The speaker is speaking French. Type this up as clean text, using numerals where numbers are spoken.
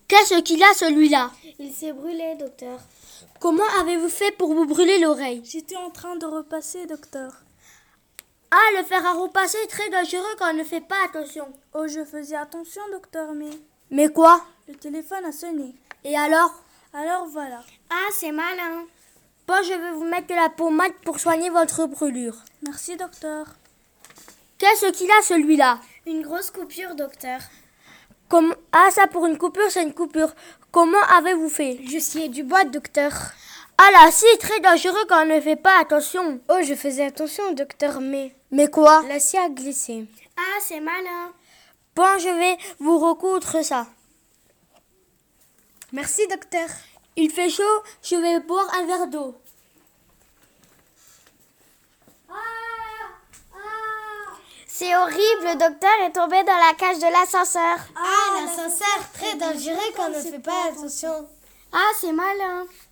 Qu'est-ce qu'il a celui-là? Il s'est brûlé, docteur. Comment avez-vous fait pour vous brûler l'oreille? J'étais en train de repasser, docteur. Ah, le fer à repasser est très dangereux quand on ne fait pas attention. Oh, je faisais attention, docteur, mais Mais quoi? le téléphone a sonné. Et alors? Alors voilà. Ah, c'est malin. Bon, je vais vous mettre de la pommade pour soigner votre brûlure. Merci, docteur. Qu'est-ce qu'il a celui-là? Une grosse coupure, docteur. Ah, ça pour une coupure, c'est une coupure. Comment avez-vous fait? Je sciais du bois, docteur. Ah là, si, très dangereux quand on ne fait pas attention. Oh, je faisais attention, docteur, mais Mais quoi? la scie a glissé. Ah, c'est malin. Bon, je vais vous recoudre ça. Merci, docteur. Il fait chaud, je vais boire un verre d'eau. C'est horrible, le docteur est tombé dans la cage de l'ascenseur. Ah, l'ascenseur, très dangereux quand on ne fait pas attention. Ah, c'est malin.